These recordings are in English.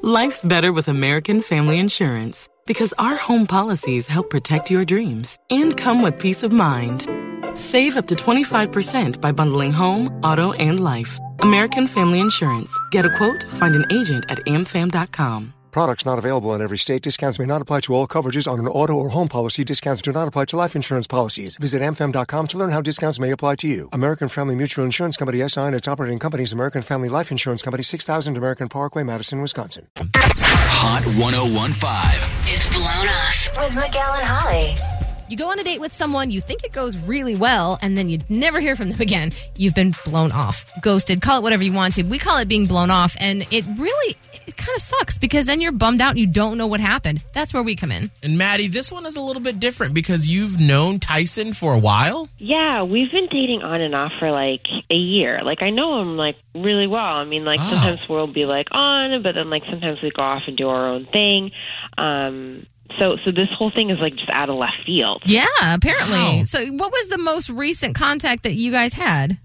Life's better with American Family Insurance because our home policies help protect your dreams and come with peace of mind. Save up to 25% by bundling home, auto, and life. American Family Insurance. Get a quote, find an agent at amfam.com. Products not available in every state. Discounts may not apply to all coverages on an auto or home policy. Discounts do not apply to life insurance policies. Visit amfam.com to learn how discounts may apply to you. American Family Mutual Insurance Company, SI, and its operating companies, American Family Life Insurance Company, 6000 American Parkway, Madison, Wisconsin. Hot 101.5. It's Blown Off with Miguel and Holly. You go on a date with someone, you think it goes really well, and then you never hear from them again. You've been blown off, ghosted, call it whatever you want to. We call it being blown off, and it kind of sucks because then you're bummed out and you don't know what happened. That's where we come in. And Maddie, this one is a little bit different because you've known Tyson for a while. Yeah, we've been dating on and off for like a year. Like, I know him like really well. I mean, like sometimes we'll be like on, but then like sometimes we go off and do our own thing. So this whole thing is like just out of left field. Yeah, apparently. Wow. So what was the most recent contact that you guys had?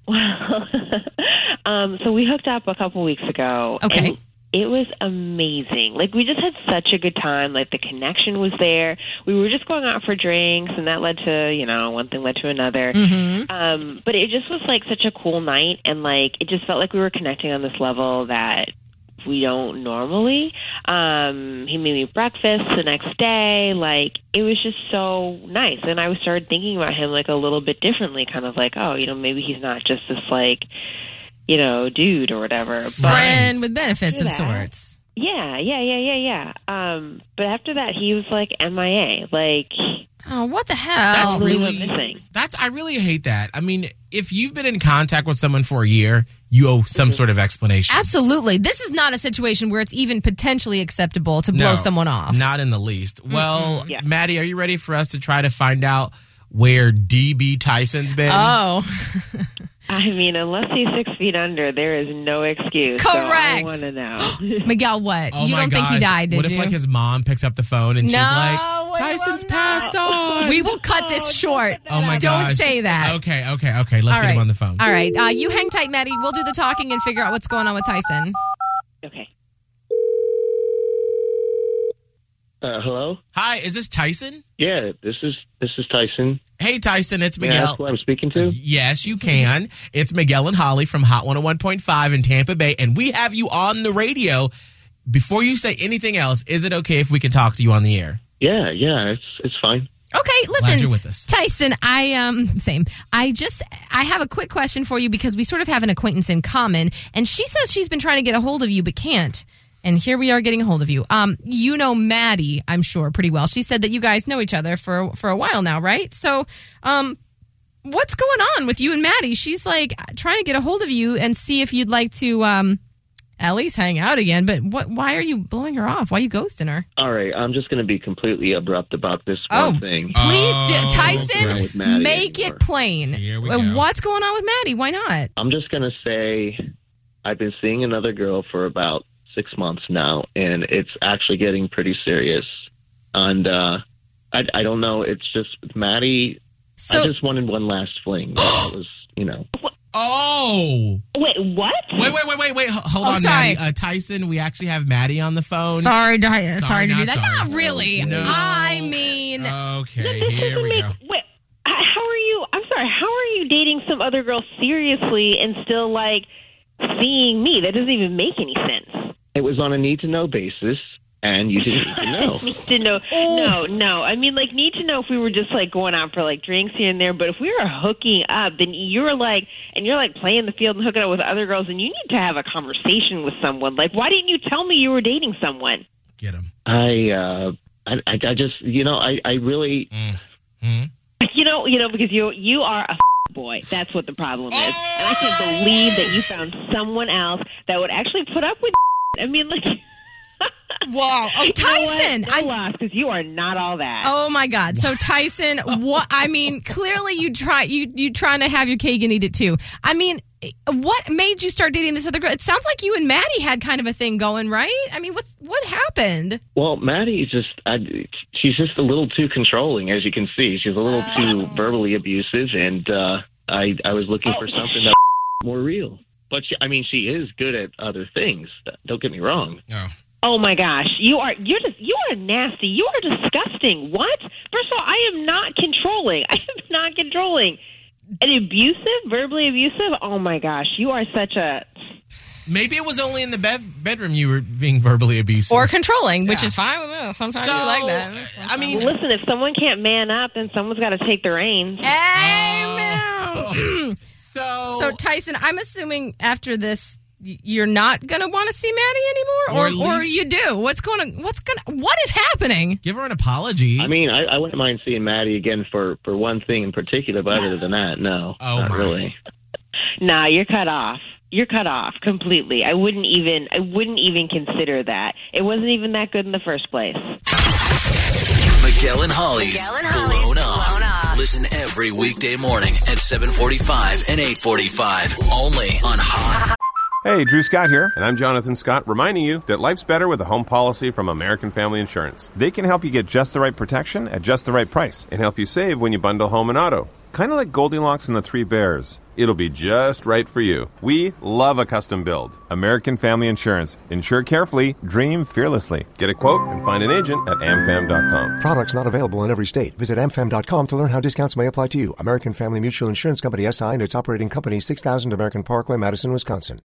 So we hooked up a couple weeks ago. Okay. And it was amazing. Like, we just had such a good time. Like, the connection was there. We were just going out for drinks, and that led to, one thing led to another. Mm-hmm. But it just was, like, such a cool night, and, like, it just felt like we were connecting on this level that we don't normally. He made me breakfast the next day. Like, it was just so nice. And I started thinking about him, like, a little bit differently, kind of like, maybe he's not just this, like, dude or whatever. Friend with benefits of sorts. Yeah. But after that, he was like MIA. Like, oh, what the hell? That's really missing. I really hate that. I mean, if you've been in contact with someone for a year, you owe some sort of explanation. Absolutely. This is not a situation where it's even potentially acceptable to blow someone off. Not in the least. Well, Maddie, are you ready for us to try to find out where DB Tyson's been? Oh. I mean, unless he's 6 feet under, there is no excuse. Correct. So I want to know. Miguel, what? Oh, you don't think he died, did what you? What if, his mom picks up the phone and she's like, Tyson's passed on? We will cut this short. Oh, my gosh. Don't say that. Okay. Let's get him on the phone. All right. You hang tight, Maddie. We'll do the talking and figure out what's going on with Tyson. Okay. Hello? Hi, is this Tyson? Yeah, this is Tyson. Hey, Tyson, it's Miguel. Yeah, that's who I'm speaking to? Yes, you can. It's Miguel and Holly from Hot 101.5 in Tampa Bay, and we have you on the radio. Before you say anything else, is it okay if we can talk to you on the air? Yeah, it's fine. Okay, listen, Glad you're with us. Tyson, I have a quick question for you because we sort of have an acquaintance in common, and she says she's been trying to get a hold of you but can't. And here we are getting a hold of you. You know Maddie, I'm sure, pretty well. She said that you guys know each other for a while now, right? So, what's going on with you and Maddie? She's like trying to get a hold of you and see if you'd like to at least hang out again. But why are you blowing her off? Why are you ghosting her? All right, I'm just going to be completely abrupt about this one thing. Please, Tyson, make anymore. it plain. Here we go. What's going on with Maddie? Why not? I'm just going to say I've been seeing another girl for about 6 months now, and it's actually getting pretty serious. And I don't know. It's just with Maddie. So, I just wanted one last fling. That was, Oh. Wait, what? Wait. Hold on, sorry. Maddie. Tyson, we actually have Maddie on the phone. sorry to do that. Sorry. Not really. No. I mean, Okay, here we go. Wait, how are you? I'm sorry. How are you dating some other girl seriously and still like seeing me? That doesn't even make any sense. It was on a need-to-know basis, and you didn't need to know. Need to know. No. I mean, like, need to know if we were just, like, going out for, like, drinks here and there. But if we were hooking up, then you're, like, playing the field and hooking up with other girls, and you need to have a conversation with someone. Like, why didn't you tell me you were dating someone? Get him. I just, I really... Because you are a boy. That's what the problem is. And I can't believe that you found someone else that would actually put up with I mean, like... wow. Oh, Tyson! I lost because you are not all that. Oh my God! So Tyson, what? I mean, clearly you trying to have your cake and eat it too. I mean, what made you start dating this other girl? It sounds like you and Maddie had kind of a thing going, right? I mean, what happened? Well, Maddie she's just a little too controlling, as you can see. She's a little too verbally abusive, and I was looking for something that more real. But she is good at other things. Don't get me wrong. Oh. Oh my gosh, you are nasty. You are disgusting. What? First of all, I am not controlling. And abusive, verbally abusive. Oh my gosh, you are such a. Maybe it was only in the bedroom you were being verbally abusive. Or controlling, which is fine with me. Sometimes you like that. I mean, listen, if someone can't man up, then someone's got to take the reins. Amen. So Tyson, I'm assuming after this, you're not going to want to see Maddie anymore, or you do. What is happening? Give her an apology. I mean, I wouldn't mind seeing Maddie again for one thing in particular, but other than that, no, not really. Nah, you're cut off. You're cut off completely. I wouldn't even consider that. It wasn't even that good in the first place. Miguel and Holly's Blown Off. Listen every weekday morning at 7:45 and 8:45. Only on Hot. Hey, Drew Scott here, and I'm Jonathan Scott, reminding you that life's better with a home policy from American Family Insurance. They can help you get just the right protection at just the right price and help you save when you bundle home and auto. Kind of like Goldilocks and the Three Bears. It'll be just right for you. We love a custom build. American Family Insurance. Insure carefully, dream fearlessly. Get a quote and find an agent at amfam.com. Products not available in every state. Visit amfam.com to learn how discounts may apply to you. American Family Mutual Insurance Company, SI, and its operating company, 6000 American Parkway, Madison, Wisconsin.